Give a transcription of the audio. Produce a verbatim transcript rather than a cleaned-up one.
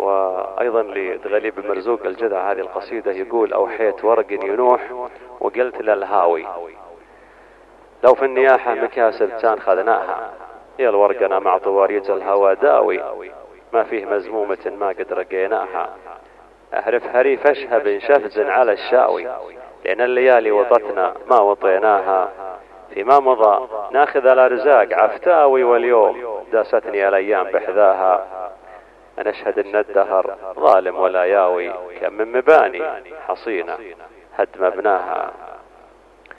وأيضا لدغلي بن مرزوق الجدع هذه القصيدة يقول: أوحيت ورق ينوح وقلت للهاوي لو في النياحة مكاسب كان خذناها، يا الورق أنا مع طواريج الهوى داوي ما فيه مزمومة ما قد رقيناها. أهرف هريف أشهب شفز على الشاوي لأن الليالي وطتنا ما وطيناها. فيما مضى ناخذ الأرزاق عفتاوي واليوم داستني الأيام بحذاها. أنا أشهد أن الدهر ظالم ولا ياوي كم من مباني حصينة هد مبناها.